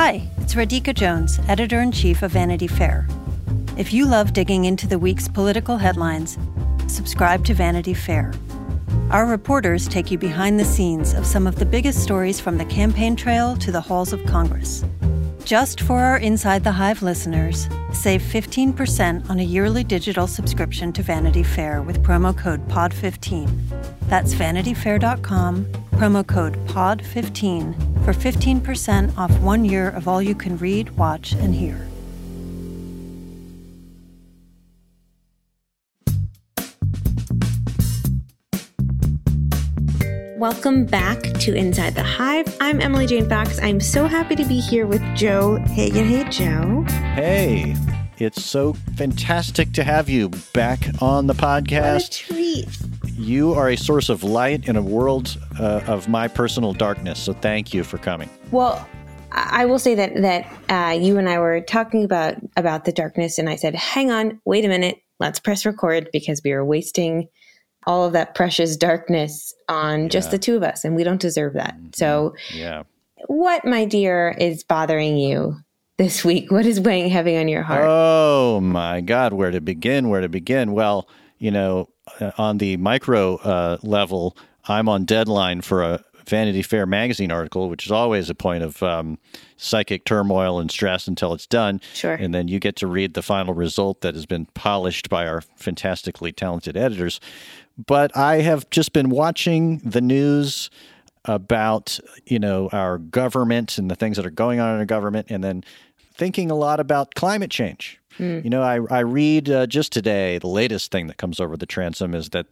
Hi, it's Radhika Jones, Editor-in-Chief of Vanity Fair. If you love digging into the week's political headlines, subscribe to Vanity Fair. Our reporters take you behind the scenes of some of the biggest stories from the campaign trail to the halls of Congress. Just for our Inside the Hive listeners, save 15% on a yearly digital subscription to Vanity Fair with promo code POD15. That's vanityfair.com, promo code POD15 for 15% off 1 year of all you can read, watch, and hear. Welcome back to Inside the Hive. I'm Emily Jane Fox. I'm so happy to be here with Joe Hagan. Hey, Joe. Hey, it's so fantastic to have you back on the podcast. What a treat. You are a source of light in a world of my personal darkness, so thank you for coming. Well, I will say that you and I were talking about the darkness, and I said, hang on, wait a minute, let's press record, because we are wasting all of that precious darkness on just the two of us, and we don't deserve that. So what, my dear, is bothering you this week? What is weighing heavy on your heart? Oh, my God, where to begin? Well, you know, on the micro level, I'm on deadline for a Vanity Fair magazine article, which is always a point of psychic turmoil and stress until it's done. Sure. And then you get to read the final result that has been polished by our fantastically talented editors. But I have just been watching the news about, you know, our government and the things that are going on in our government, and then thinking a lot about climate change. You know, I read just today, the latest thing that comes over the transom is that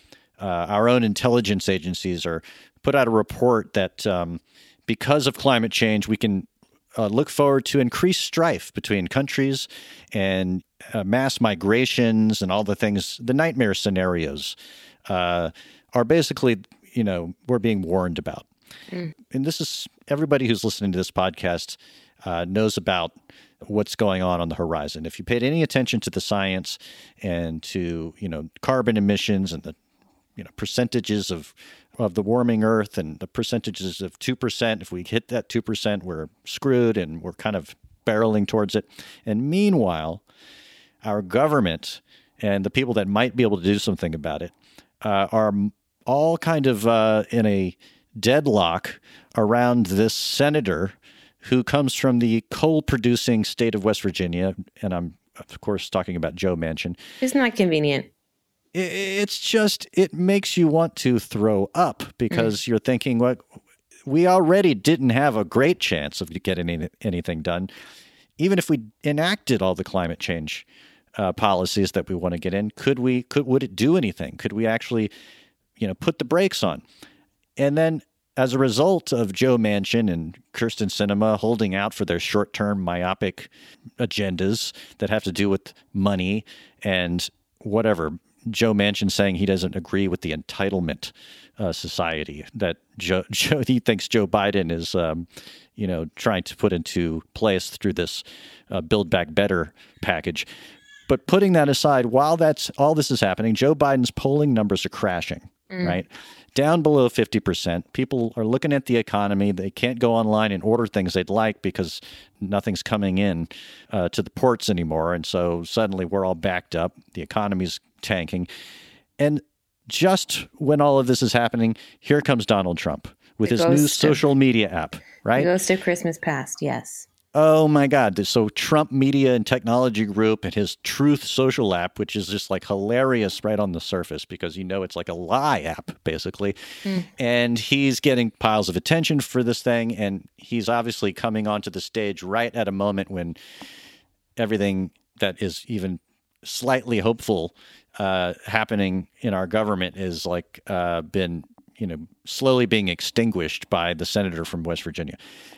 our own intelligence agencies are put out a report that because of climate change, we can look forward to increased strife between countries and mass migrations and all the things, the nightmare scenarios are basically, you know, we're being warned about. And this is, everybody who's listening to this podcast knows about what's going on the horizon. If you paid any attention to the science and to, you know, carbon emissions and the, you know, percentages of the warming Earth and the percentages of 2%, if we hit that 2%, we're screwed and we're kind of barreling towards it. And meanwhile, our government and the people that might be able to do something about it are all kind of in a deadlock around this senator who comes from the coal-producing state of West Virginia. And I'm, of course, talking about Joe Manchin. Isn't that convenient? It's just, it makes you want to throw up because you're thinking, well, we already didn't have a great chance of getting anything done. Even if we enacted all the climate change policies that we want to get in, would it do anything? Could we actually, you know, put the brakes on? And then as a result of Joe Manchin and Kyrsten Sinema holding out for their short-term myopic agendas that have to do with money and whatever, Joe Manchin saying he doesn't agree with the entitlement society that he thinks Joe Biden is, you know, trying to put into place through this Build Back Better package. But putting that aside, while all this is happening, Joe Biden's polling numbers are crashing, right? Down below 50%. People are looking at the economy. They can't go online and order things they'd like because nothing's coming in to the ports anymore. And so suddenly we're all backed up. The economy's tanking. And just when all of this is happening, here comes Donald Trump with his new social media app, right? The Ghost of Christmas Past, yes. Oh, my God. So Trump Media and Technology Group and his Truth Social app, which is just like hilarious right on the surface because, you know, it's like a lie app, basically. And he's getting piles of attention for this thing. And he's obviously coming onto the stage right at a moment when everything that is even slightly hopeful happening in our government is like been, you know, slowly being extinguished by the senator from West Virginia.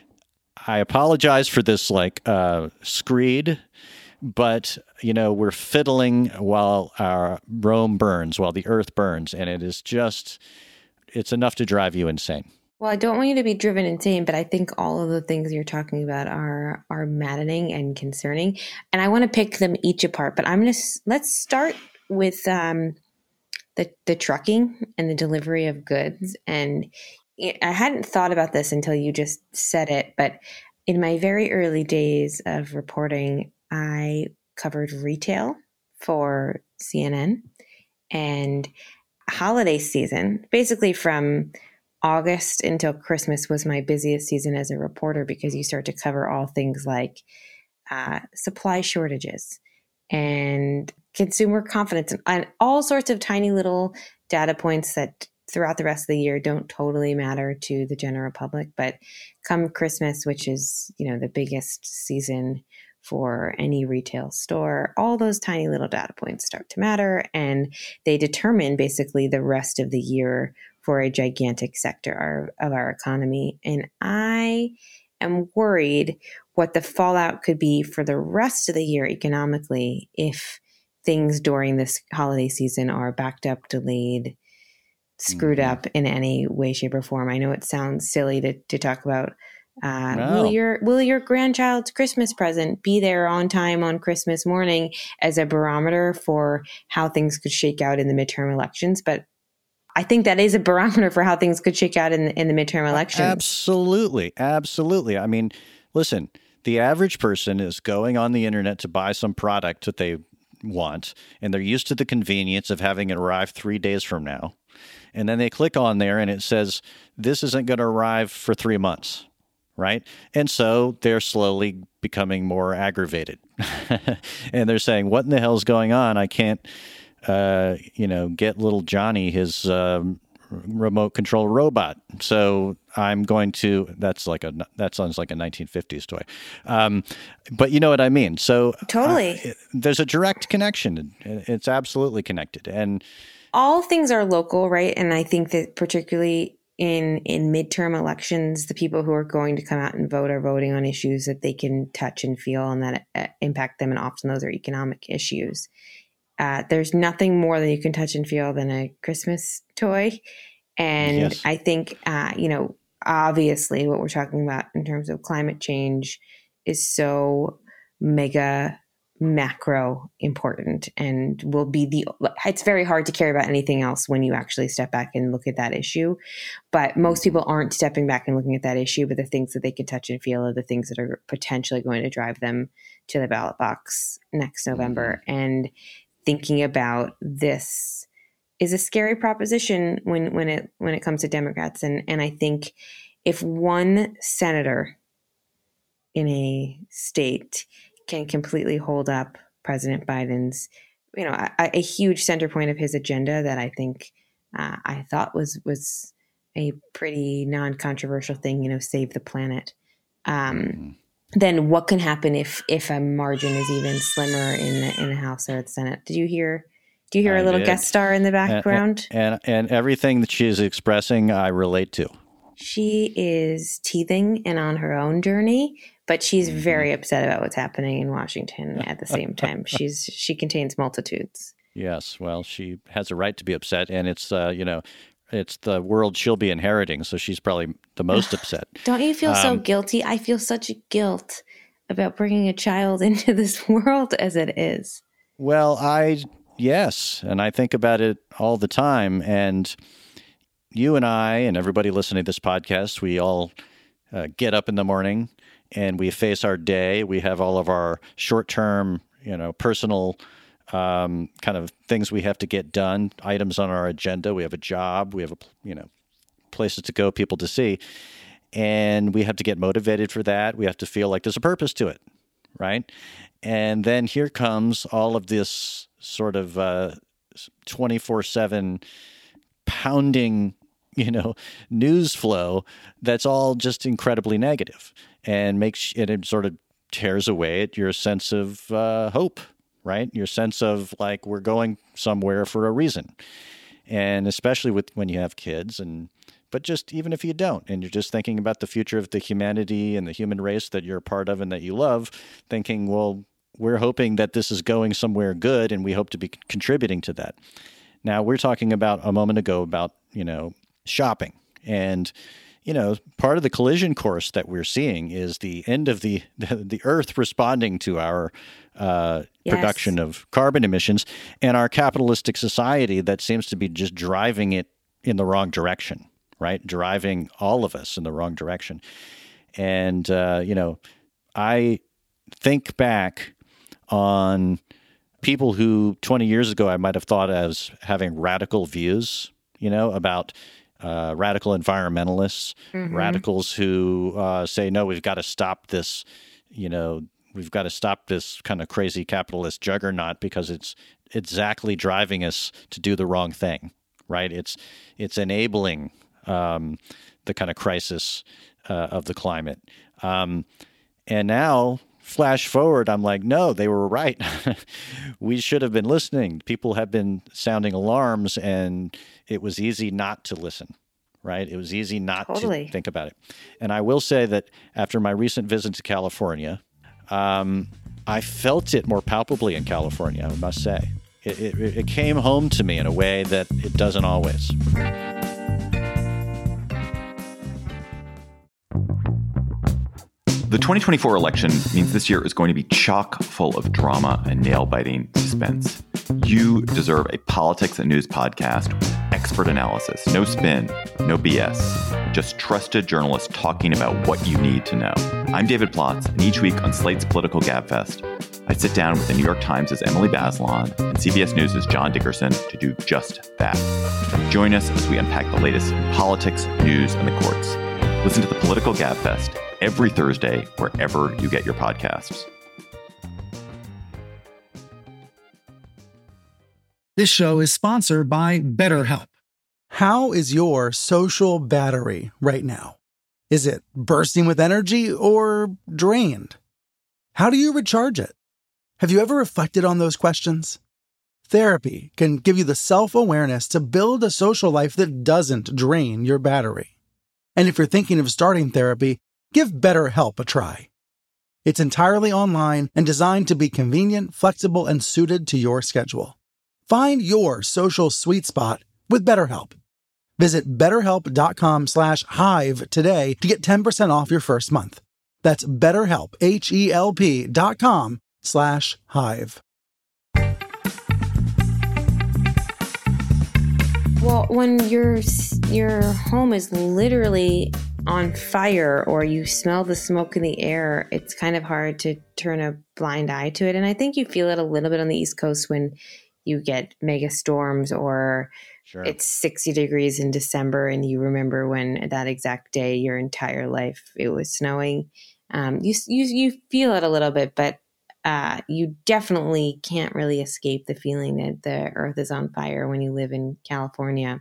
I apologize for this, like, screed, but, you know, we're fiddling while our Rome burns, while the earth burns, and it is just, it's enough to drive you insane. Well, I don't want you to be driven insane, but I think all of the things you're talking about are maddening and concerning, and I want to pick them each apart, but let's start with the trucking and the delivery of goods. And I hadn't thought about this until you just said it, but in my very early days of reporting, I covered retail for CNN, and holiday season, basically from August until Christmas, was my busiest season as a reporter, because you start to cover all things like supply shortages and consumer confidence and all sorts of tiny little data points that throughout the rest of the year don't totally matter to the general public. But come Christmas, which is, the biggest season for any retail store, all those tiny little data points start to matter, and they determine basically the rest of the year for a gigantic sector of our economy. And I am worried what the fallout could be for the rest of the year economically if things during this holiday season are backed up, delayed, screwed up in any way, shape, or form. I know it sounds silly to talk about No. will your grandchild's Christmas present be there on time on Christmas morning as a barometer for how things could shake out in the midterm elections. But I think that is a barometer for how things could shake out in the midterm elections. Absolutely. Absolutely. I mean, listen, the average person is going on the internet to buy some product that they want, and they're used to the convenience of having it arrive 3 days from now. And then they click on there and it says, this isn't going to arrive for 3 months. Right. And so they're slowly becoming more aggravated and they're saying, what in the hell is going on? I can't, get little Johnny his remote control robot. So I'm going to, that sounds like a 1950s toy. But you know what I mean? So totally. There's a direct connection. It's absolutely connected. And all things are local, right? And I think that particularly in midterm elections, the people who are going to come out and vote are voting on issues that they can touch and feel and that impact them. And often those are economic issues. There's nothing more that you can touch and feel than a Christmas toy. And yes. I think, obviously what we're talking about in terms of climate change is so mega macro important and will be it's very hard to care about anything else when you actually step back and look at that issue. But most people aren't stepping back and looking at that issue, but the things that they can touch and feel are the things that are potentially going to drive them to the ballot box next November. And thinking about this is a scary proposition when it comes to Democrats. And I think if one senator in a state can completely hold up President Biden's, a huge center point of his agenda that I think I thought was a pretty non-controversial thing, save the planet. Then what can happen if a margin is even slimmer in the House or the Senate? Do you hear a little guest star in the background? And everything that she is expressing, I relate to. She is teething and on her own journey, but she's very upset about what's happening in Washington at the same time. She contains multitudes. Yes, well, she has a right to be upset, and it's it's the world she'll be inheriting, so she's probably the most upset. Don't you feel so guilty? I feel such guilt about bringing a child into this world as it is. Well, yes, and I think about it all the time, and you and I and everybody listening to this podcast, we all get up in the morning and we face our day. We have all of our short-term, personal kind of things we have to get done, items on our agenda. We have a job. We have, places to go, people to see. And we have to get motivated for that. We have to feel like there's a purpose to it, right? And then here comes all of this sort of 24/7 pounding, news flow that's all just incredibly negative and it sort of tears away at your sense of hope, right? Your sense of like we're going somewhere for a reason. And especially when you have kids but just even if you don't, and you're just thinking about the future of the humanity and the human race that you're a part of and that you love, thinking, well, we're hoping that this is going somewhere good and we hope to be contributing to that. Now, we're talking about a moment ago about, shopping. And, part of the collision course that we're seeing is the end of the Earth responding to our production of carbon emissions and our capitalistic society that seems to be just driving it in the wrong direction, right? Driving all of us in the wrong direction. And, I think back on people who 20 years ago I might have thought as having radical views, about radical environmentalists, radicals who say, no, we've got to stop this, we've got to stop this kind of crazy capitalist juggernaut because it's exactly driving us to do the wrong thing, right? It's enabling the kind of crisis of the climate. And now, flash forward, I'm like, no, they were right. We should have been listening. People have been sounding alarms, and it was easy not to listen, right? It was easy not to think about it. And I will say that after my recent visit to California, I felt it more palpably in California, I must say. It came home to me in a way that it doesn't always. The 2024 election means this year is going to be chock full of drama and nail-biting suspense. You deserve a politics and news podcast with expert analysis, no spin, no BS, just trusted journalists talking about what you need to know. I'm David Plotz, and each week on Slate's Political Gabfest, I sit down with the New York Times' Emily Bazelon and CBS News' John Dickerson to do just that. Join us as we unpack the latest in politics, news, and the courts. Listen to the Political Gabfest every Thursday, wherever you get your podcasts. This show is sponsored by BetterHelp. How is your social battery right now? Is it bursting with energy or drained? How do you recharge it? Have you ever reflected on those questions? Therapy can give you the self-awareness to build a social life that doesn't drain your battery. And if you're thinking of starting therapy, give BetterHelp a try. It's entirely online and designed to be convenient, flexible, and suited to your schedule. Find your social sweet spot with BetterHelp. Visit BetterHelp.com/Hive today to get 10% off your first month. That's BetterHelp, HELP.com/Hive. Well, when your home is literally on fire or you smell the smoke in the air, it's kind of hard to turn a blind eye to it. And I think you feel it a little bit on the East Coast when you get mega storms or it's 60 degrees in December and you remember when that exact day your entire life it was snowing. You feel it a little bit, but you definitely can't really escape the feeling that the earth is on fire when you live in California.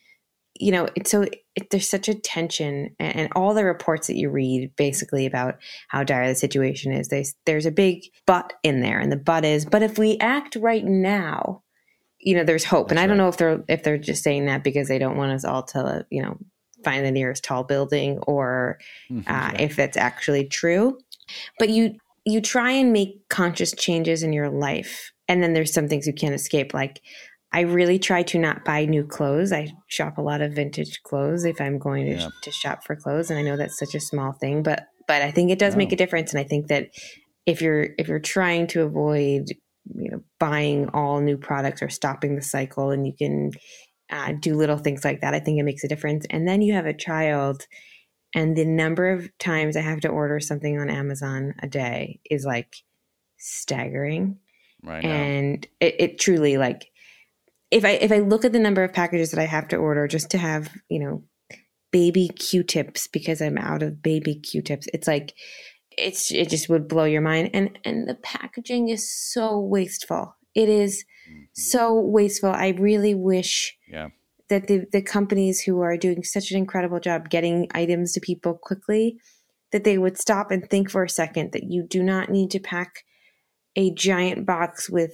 There's such a tension, and all the reports that you read basically about how dire the situation is, there's a big but in there, and the but is, but if we act right now, there's hope. That's and I don't know if they're just saying that because they don't want us all to, find the nearest tall building, or if that's actually true. But you try and make conscious changes in your life, and then there's some things you can't escape, like I really try to not buy new clothes. I shop a lot of vintage clothes if I'm going to shop for clothes. And I know that's such a small thing, but I think it does make a difference. And I think that if you're trying to avoid, buying all new products or stopping the cycle, and you can do little things like that, I think it makes a difference. And then you have a child, and the number of times I have to order something on Amazon a day is like staggering. Right. And it truly, like, if I look at the number of packages that I have to order just to have, baby Q-tips because I'm out of baby Q-tips, it's like, it just would blow your mind. And the packaging is so wasteful. It is so wasteful. I really wish that the companies who are doing such an incredible job getting items to people quickly, that they would stop and think for a second that you do not need to pack a giant box with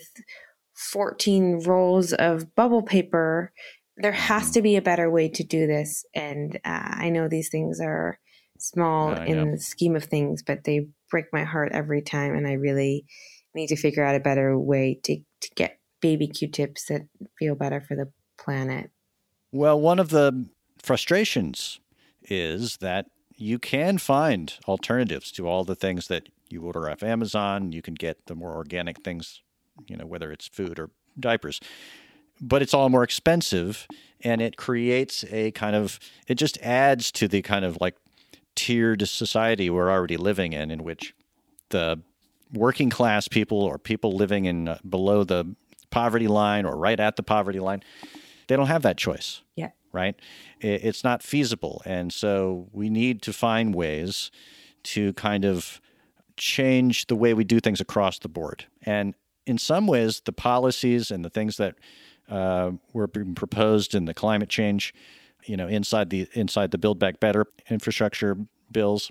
14 rolls of bubble paper. There has to be a better way to do this. And I know these things are small in the scheme of things, but they break my heart every time. And I really need to figure out a better way to get baby Q-tips that feel better for the planet. Well, one of the frustrations is that you can find alternatives to all the things that you order off Amazon. You can get the more organic things, whether it's food or diapers, but it's all more expensive, and it creates it just adds to the kind of like tiered society we're already living in which the working class people or people living in below the poverty line or right at the poverty line, they don't have that choice. Yeah. Right? It's not feasible. And so we need to find ways to kind of change the way we do things across the board. And in some ways, the policies and the things that were being proposed in the climate change, inside the Build Back Better infrastructure bills,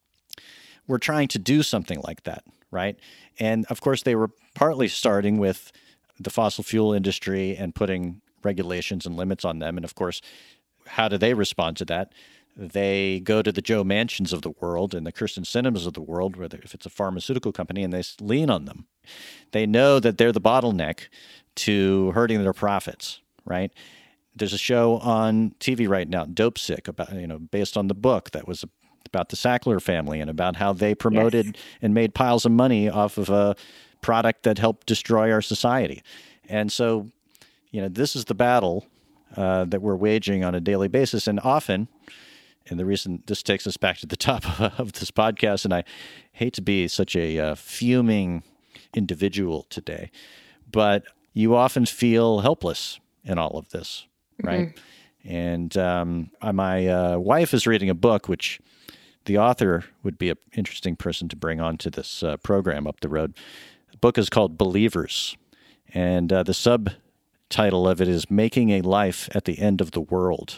we're trying to do something like that, right? And of course, they were partly starting with the fossil fuel industry and putting regulations and limits on them. And of course, how do they respond to that? They go to the Joe Manchins of the world and the Kirsten Sinemas of the world, whether if it's a pharmaceutical company, and they lean on them. They know that they're the bottleneck to hurting their profits, right? There's a show on TV right now, Dope Sick, about based on the book that was about the Sackler family and about how they promoted and made piles of money off of a product that helped destroy our society. And so, this is the battle that we're waging on a daily basis, and often. And the reason this takes us back to the top of this podcast, and I hate to be such a fuming individual today, but you often feel helpless in all of this, right? Mm-hmm. And my wife is reading a book, which the author would be an interesting person to bring onto this program up the road. The book is called Believers, and the subtitle of it is Making a Life at the End of the World.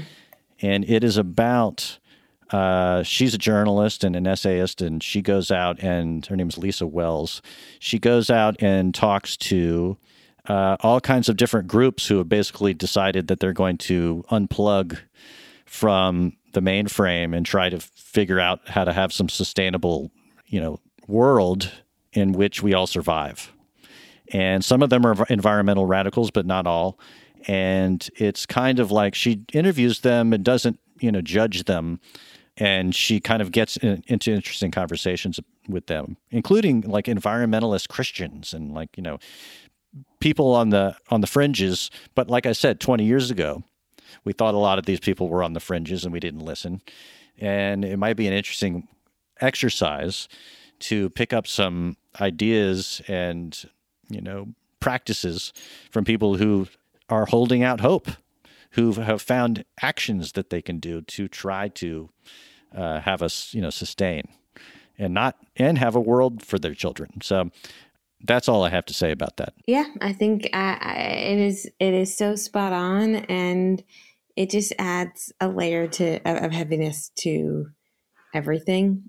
And it is about, she's a journalist and an essayist, and she goes out and, her name is Lisa Wells. She goes out and talks to all kinds of different groups who have basically decided that they're going to unplug from the mainframe and try to figure out how to have some sustainable, world in which we all survive. And some of them are environmental radicals, but not all. And it's kind of like she interviews them and doesn't, judge them. And she kind of gets into interesting conversations with them, including like environmentalist Christians and people on the fringes. But like I said, 20 years ago, we thought a lot of these people were on the fringes and we didn't listen. And it might be an interesting exercise to pick up some ideas and, practices from people who are holding out hope, who have found actions that they can do to try to have us, sustain and have a world for their children. So that's all I have to say about that. Yeah, I think it is so spot on, and it just adds a layer of heaviness to everything.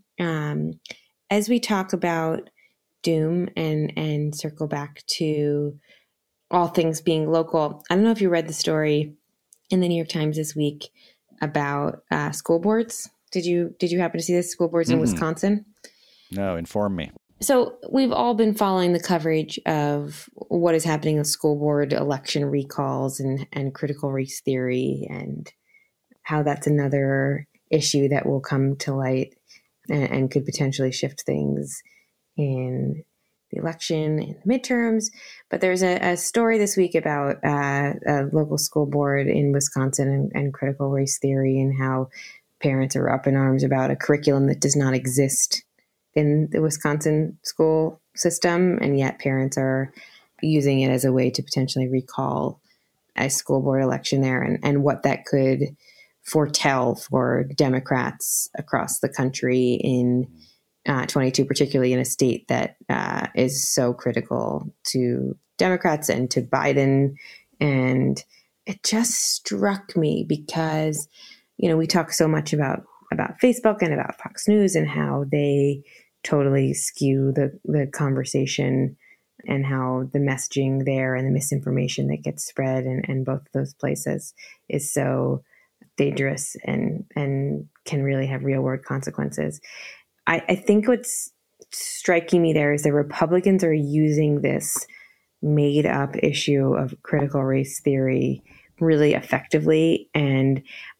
As we talk about doom and circle back to all things being local, I don't know if you read the story in the New York Times this week about school boards. Did you happen to see this? School boards in Wisconsin? No, inform me. So we've all been following the coverage of what is happening with school board election recalls and critical race theory, and how that's another issue that will come to light and could potentially shift things in the election and the midterms. But there's a story this week about a local school board in Wisconsin and critical race theory, and how parents are up in arms about a curriculum that does not exist in the Wisconsin school system, and yet parents are using it as a way to potentially recall a school board election there, and what that could foretell for Democrats across the country in 22, particularly in a state that is so critical to Democrats and to Biden. And it just struck me because, we talk so much about Facebook and about Fox News and how they totally skew the conversation, and how the messaging there and the misinformation that gets spread in both of those places is so dangerous and can really have real world consequences. I think what's striking me there is the Republicans are using this made up issue of critical race theory really effectively. And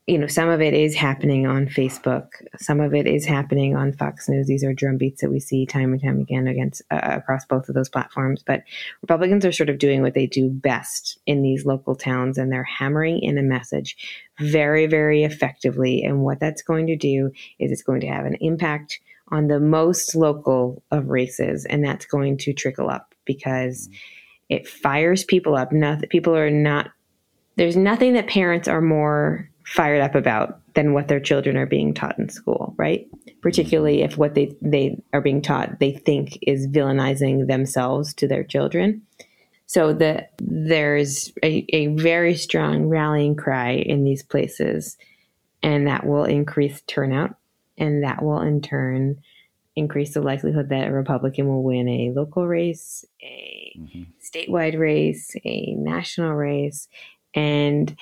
some of it is happening on Facebook. Some of it is happening on Fox News. These are drumbeats that we see time and time again across both of those platforms. But Republicans are sort of doing what they do best in these local towns, and they're hammering in a message very, very effectively. And what that's going to do is it's going to have an impact on the most local of races, and that's going to trickle up because it fires people up. There's nothing that parents are more fired up about than what their children are being taught in school, right? Particularly if what they are being taught they think is villainizing themselves to their children. So there's a very strong rallying cry in these places, and that will increase turnout, and that will in turn increase the likelihood that a Republican will win a local race, a statewide race, a national race. And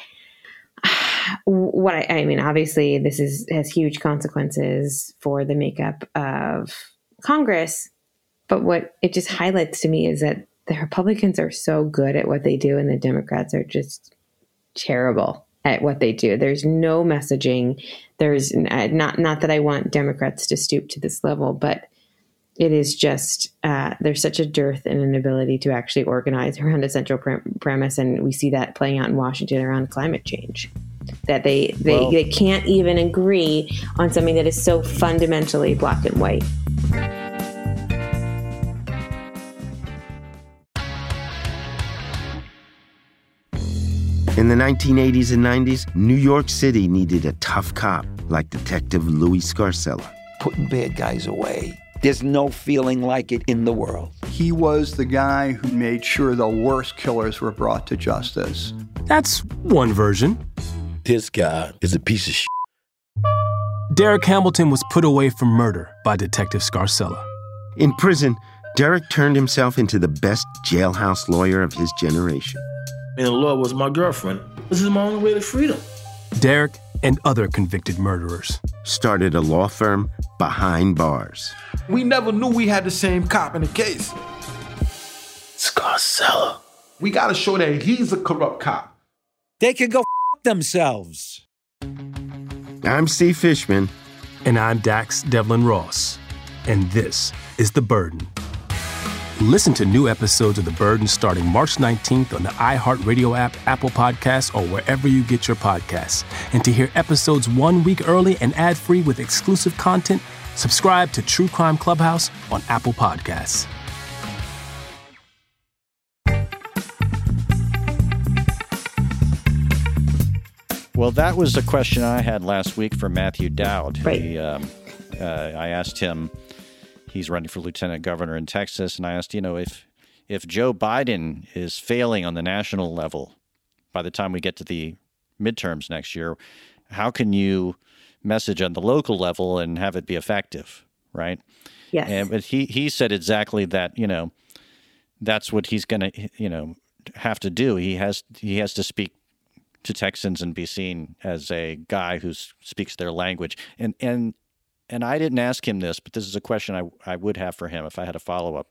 obviously this has huge consequences for the makeup of Congress. But what it just highlights to me is that the Republicans are so good at what they do, and the Democrats are just terrible at what they do. There's no messaging. There's not that I want Democrats to stoop to this level, but it is just there's such a dearth and an ability to actually organize around a central premise, and we see that playing out in Washington around climate change. That they can't even agree on something that is so fundamentally black and white. In the 1980s and 90s, New York City needed a tough cop like Detective Louis Scarcella. Putting bad guys away. There's no feeling like it in the world. He was the guy who made sure the worst killers were brought to justice. That's one version. This guy is a piece of shit. Derek Hamilton was put away for murder by Detective Scarcella. In prison, Derek turned himself into the best jailhouse lawyer of his generation. And the law was my girlfriend. This is my only way to freedom. Derek and other convicted murderers started a law firm behind bars. We never knew we had the same cop in the case. Scarcella. We gotta show that he's a corrupt cop. They can go themselves. I'm Steve Fishman. And I'm Dax Devlin Ross. And this is The Burden. Listen to new episodes of The Burden starting March 19th on the iHeartRadio app, Apple Podcasts, or wherever you get your podcasts. And to hear episodes 1 week early and ad-free with exclusive content, subscribe to True Crime Clubhouse on Apple Podcasts. Well, that was a question I had last week for Matthew Dowd. Right. I asked him, he's running for lieutenant governor in Texas, and I asked, if Joe Biden is failing on the national level by the time we get to the midterms next year, how can you message on the local level and have it be effective, right? Yes. But he said exactly that, that's what he's going to, have to do. He has to speak to Texans and be seen as a guy who speaks their language. And I didn't ask him this, but this is a question I would have for him if I had a follow-up,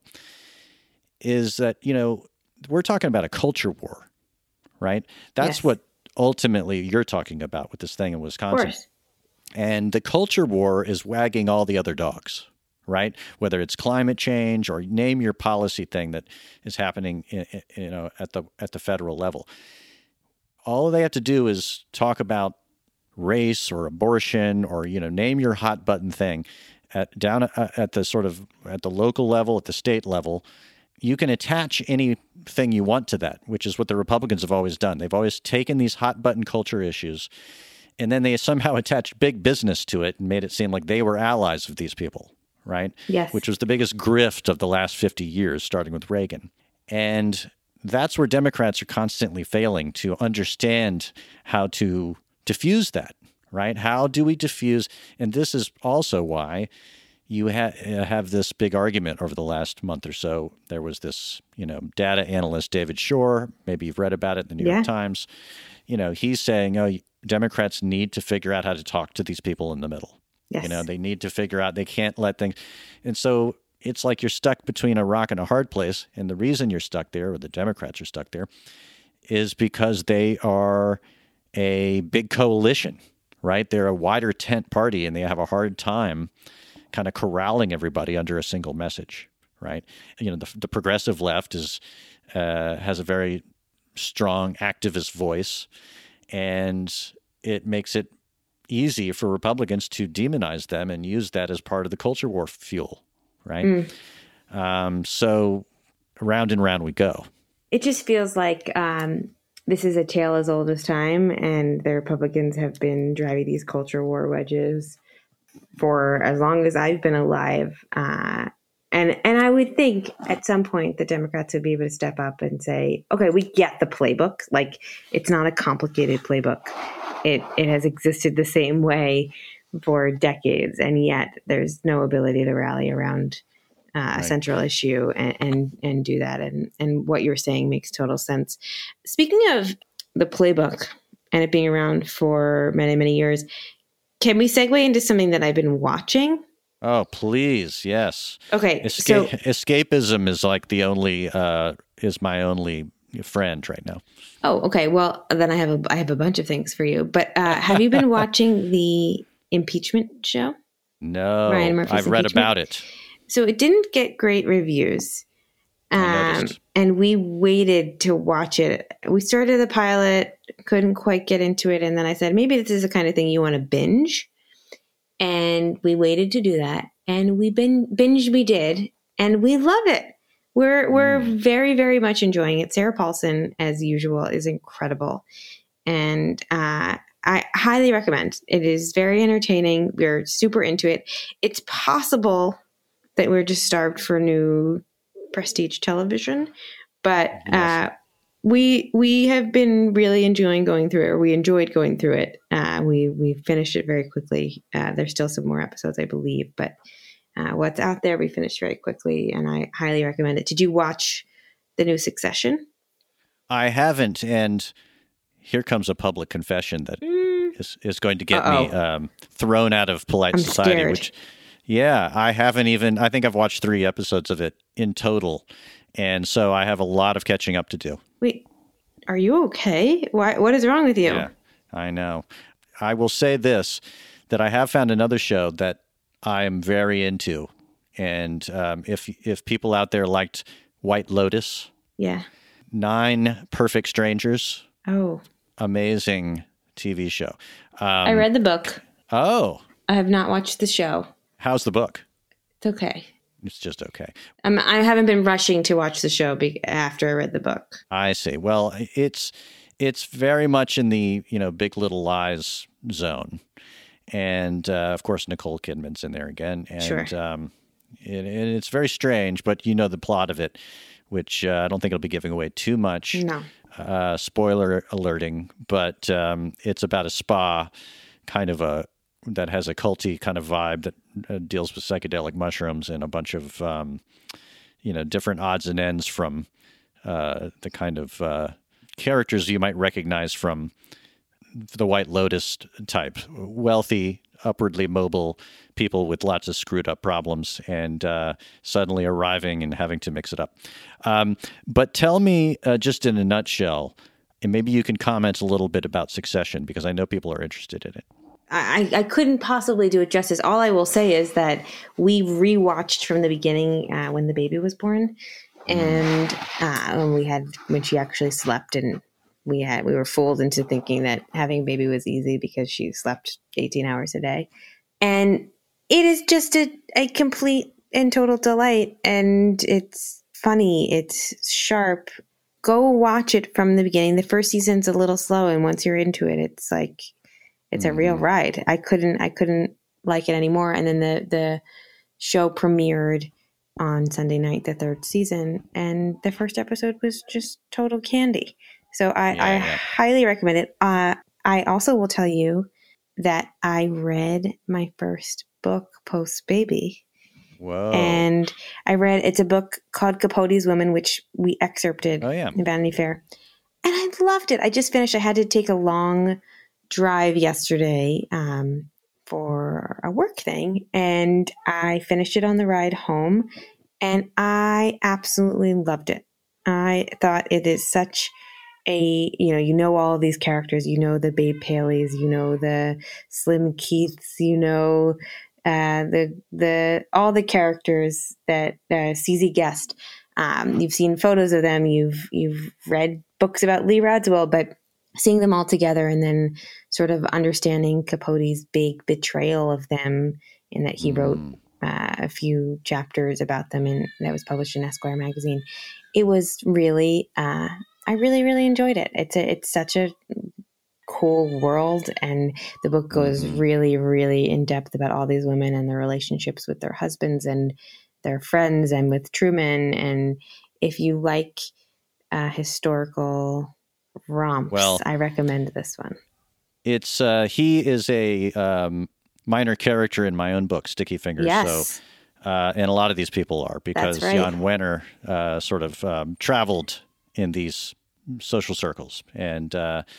is that, we're talking about a culture war, right? That's what ultimately you're talking about with this thing in Wisconsin. Of course. And the culture war is wagging all the other dogs, right? Whether it's climate change or name your policy thing that is happening, at the federal level. All they have to do is talk about race or abortion or, name your hot button thing down at the local level, at the state level. You can attach anything you want to that, which is what the Republicans have always done. They've always taken these hot button culture issues, and then they somehow attached big business to it and made it seem like they were allies of these people, right? Yes. Which was the biggest grift of the last 50 years, starting with Reagan. And that's where Democrats are constantly failing to understand how to diffuse that, right? How do we diffuse? And this is also why you have this big argument over the last month or so. There was this, data analyst, David Shore, maybe you've read about it in the New York Times. He's saying, Democrats need to figure out how to talk to these people in the middle. Yes. They need to figure out, they can't let things. And so it's like you're stuck between a rock and a hard place. And the reason you're stuck there, or the Democrats are stuck there, is because they are a big coalition. right? They're a wider tent party, and they have a hard time kind of corralling everybody under a single message, right? The progressive left has a very strong activist voice, and it makes it easy for Republicans to demonize them and use that as part of the culture war fuel, right? So round and round we go. It just feels like this is a tale as old as time, and the Republicans have been driving these culture war wedges for as long as I've been alive. And I would think at some point the Democrats would be able to step up and say, okay, we get the playbook. Like, it's not a complicated playbook. It has existed the same way for decades, and yet there's no ability to rally around a central issue and do that. And what you're saying makes total sense. Speaking of the playbook and it being around for many, many years, can we segue into something that I've been watching? Oh, please. Yes. Okay. Escapism is like is my only friend right now. Oh, okay. Well, then I have a bunch of things for you. But have you been watching the impeachment show? No, Ryan Murphy's I've read impeachment? about it. So it didn't get great reviews. And we waited to watch it. We started the pilot, couldn't quite get into it. And then I said, maybe this is the kind of thing you want to binge. And we waited to do that. And we we did. And we love it. We're very, very much enjoying it. Sarah Paulson, as usual, is incredible. And I highly recommend. It is very entertaining. We're super into it. It's possible that we're just starved for new prestige television, but we have been really enjoying going through it, or we enjoyed going through it. We finished it very quickly. There's still some more episodes, I believe, but what's out there we finished very quickly, and I highly recommend it. Did you watch the new Succession? I haven't, and here comes a public confession that is going to get me thrown out of polite society. Scared. Which, yeah, I haven't even. I think I've watched 3 episodes of it in total, and so I have a lot of catching up to do. Wait, are you okay? What is wrong with you? Yeah, I know. I will say this, that I have found another show that I'm very into, and if people out there liked White Lotus, 9 Perfect Strangers. Oh, amazing TV show. I read the book. Oh, I have not watched the show. How's the book? It's okay. It's just okay. I haven't been rushing to watch the show after I read the book. I see. Well, it's very much in the Big Little Lies zone, and of course Nicole Kidman's in there again. And, sure. It's very strange, but you know the plot of it, which I don't think it'll be giving away too much. No. Spoiler alerting, but it's about a spa, that has a culty kind of vibe that deals with psychedelic mushrooms and a bunch of different odds and ends from the kind of characters you might recognize from the White Lotus type, wealthy, upwardly mobile people with lots of screwed up problems, and suddenly arriving and having to mix it up. But tell me, just in a nutshell, and maybe you can comment a little bit about Succession, because I know people are interested in it. I couldn't possibly do it justice. All I will say is that we rewatched from the beginning when the baby was born, and when she actually slept, and we were fooled into thinking that having a baby was easy because she slept 18 hours a day, and it is just a complete and total delight, and it's funny, it's sharp. Go watch it from the beginning. The first season's a little slow, and once you're into it, it's like. It's a real ride. I couldn't like it anymore. And then the show premiered on Sunday night, the 3rd season, and the first episode was just total candy. So I highly recommend it. I also will tell you that I read my first book post baby. Whoa. And it's a book called Capote's Women, which we excerpted in Vanity Fair. And I loved it. I just finished. I had to take a long drive yesterday for a work thing, and I finished it on the ride home, and I absolutely loved it. I thought it is such you know all of these characters. You know the Babe Paleys, you know the Slim Keiths, you know the all the characters that CZ Guest. You've seen photos of them. You've read books about Lee Radziwill, but seeing them all together and then sort of understanding Capote's big betrayal of them, in that he wrote a few chapters about them, and that was published in Esquire magazine. It was really, I really, really enjoyed it. It's such a cool world, and the book goes really, really in depth about all these women and their relationships with their husbands and their friends and with Truman. And if you like historical romps, I recommend this one. It's he is a minor character in my own book, Sticky Fingers. Yes. So, and a lot of these people are, because Jan Wenner sort of traveled in these social circles, and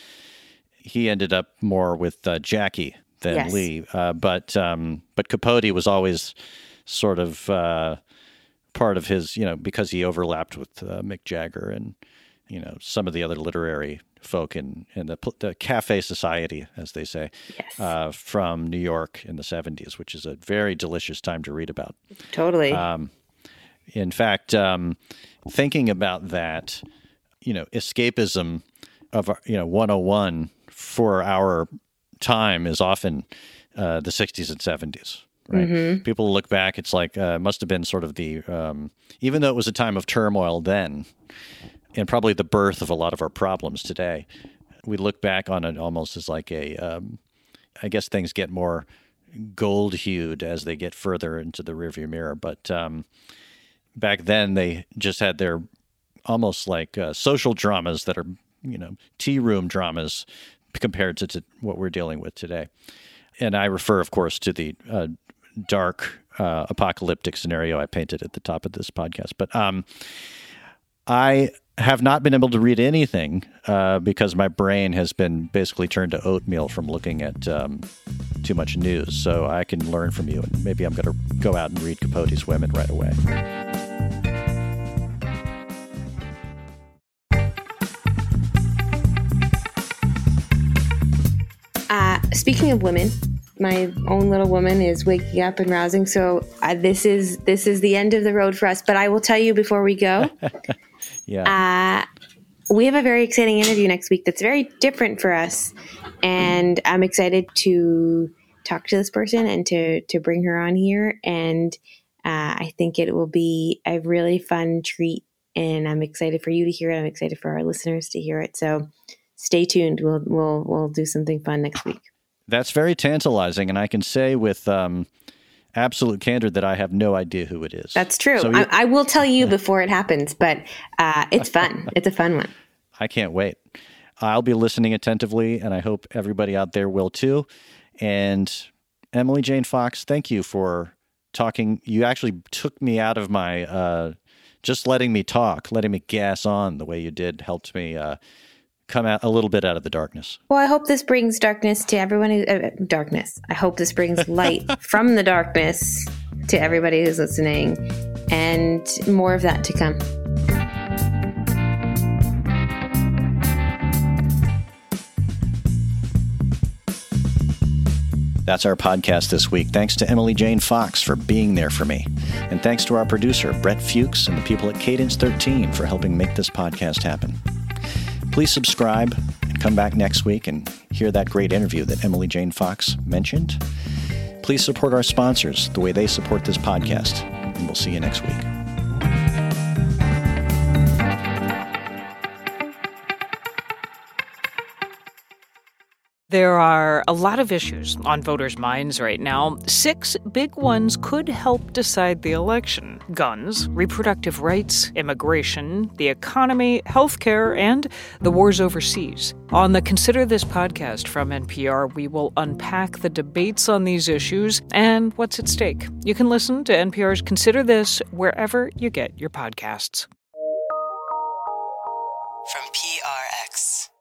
he ended up more with Jackie than Lee. But Capote was always sort of part of his, because he overlapped with Mick Jagger and some of the other literary folk in the cafe society, as they say, from New York in the 70s, which is a very delicious time to read about. Totally. In fact, thinking about that, escapism of 101 for our time is often the 60s and 70s. Right. Mm-hmm. People look back, it's like must have been sort of the even though it was a time of turmoil then, and probably the birth of a lot of our problems today, we look back on it almost as like I guess things get more gold-hued as they get further into the rearview mirror. But back then, they just had their almost like social dramas that are, tea room dramas compared to what we're dealing with today. And I refer, of course, to the dark apocalyptic scenario I painted at the top of this podcast. But I have not been able to read anything because my brain has been basically turned to oatmeal from looking at too much news. So I can learn from you, and maybe I'm going to go out and read Capote's Women right away. Speaking of women, my own little woman is waking up and rousing. So this is the end of the road for us. But I will tell you before we go, we have a very exciting interview next week that's very different for us. And I'm excited to talk to this person and to bring her on here. And I think it will be a really fun treat. And I'm excited for you to hear it. I'm excited for our listeners to hear it. So stay tuned. We'll do something fun next week. That's very tantalizing, and I can say with absolute candor that I have no idea who it is. That's true. So I will tell you before it happens, but it's fun. It's a fun one. I can't wait. I'll be listening attentively, and I hope everybody out there will too. And Emily Jane Fox, thank you for talking. You actually took me out of my just letting me talk, letting me gas on the way you did, helped me come out a little bit out of the darkness. Well, I hope this brings darkness to everyone who darkness. I hope this brings light from the darkness to everybody who's listening, and more of that to come. That's our podcast this week. Thanks to Emily Jane Fox for being there for me. And thanks to our producer, Brett Fuchs, and the people at Cadence 13 for helping make this podcast happen. Please subscribe and come back next week and hear that great interview that Emily Jane Fox mentioned. Please support our sponsors the way they support this podcast, and we'll see you next week. There are a lot of issues on voters' minds right now. 6 big ones could help decide the election: guns, reproductive rights, immigration, the economy, healthcare, and the wars overseas. On the Consider This podcast from NPR, we will unpack the debates on these issues and what's at stake. You can listen to NPR's Consider This wherever you get your podcasts. From PRX.